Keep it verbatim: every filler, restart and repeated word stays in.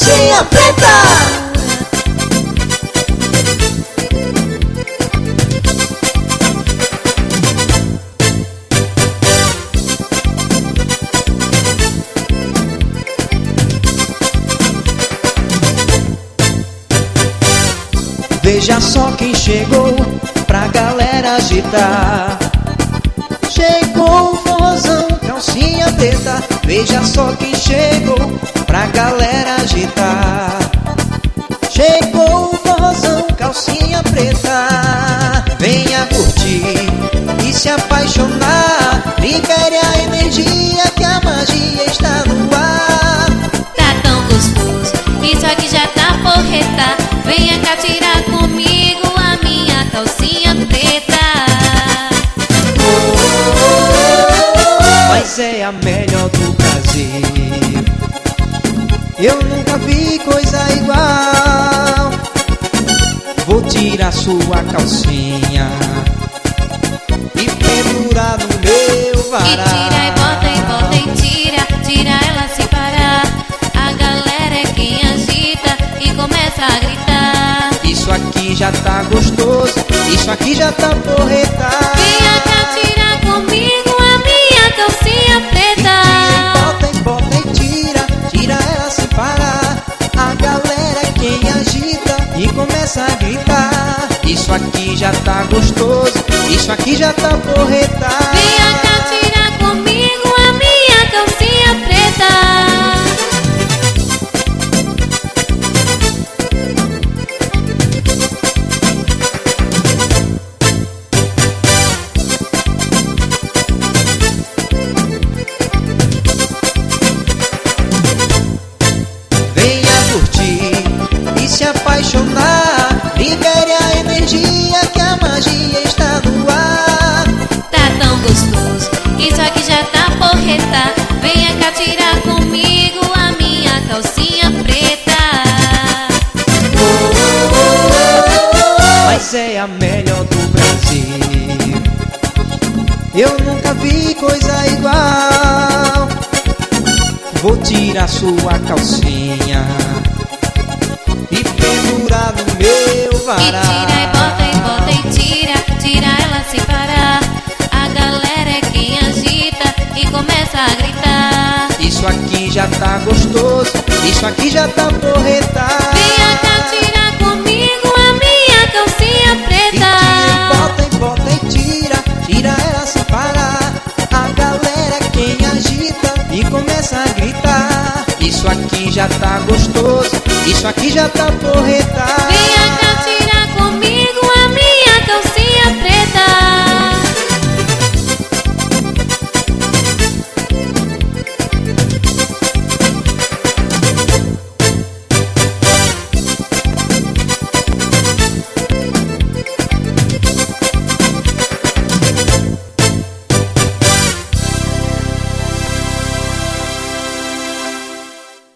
calcinha preta. Veja só quem chegou pra galera agitar. Chegou o forrozão, calcinha preta. Veja só quem chegou pra galera agitar. Chegou o forrozão, calcinha preta. Venha curtir e se apaixonar. Libere a energia que a magia está no ar. Tá tão gostoso, isso aqui já tá porreta. Venha cá tirar comigo a minha calcinha preta. Mas é a melhor do Brasil. Eu nunca vi coisa igual. Vou tirar sua calcinha e pendurar no meu varal. E tira e bota e bota e tira, tira ela sem parar. A galera é quem agita e começa a gritar. Isso aqui já tá gostoso, isso aqui já tá porreta. Venha cá tirar comigo a minha calcinha preta. E bota e bota e tira, tira ela sem parar. A galera é quem agita e começa a gritar. Isso aqui já tá gostoso, isso aqui já tá porreta. Venha cá tirar comigo a minha calcinha preta. Se apaixonar, libere a energia que a magia está no ar. Tá tão gostoso, isso aqui já tá porreta. Venha cá tirar comigo a minha calcinha preta. Mas é a melhor do Brasil. Eu nunca vi coisa igual. Vou tirar sua calcinha e pendurar no meu varal. E tira e bota e bota e tira, tira ela sem parar. A galera é quem agita e começa a gritar. Isso aqui já tá gostoso, isso aqui já tá porreta. Venha cá tirar comigo a minha calcinha preta. E bota e bota e tira, tira ela sem parar. A galera é quem agita e começa a gritar. Isso aqui já tá gostoso, isso aqui já tá porreta.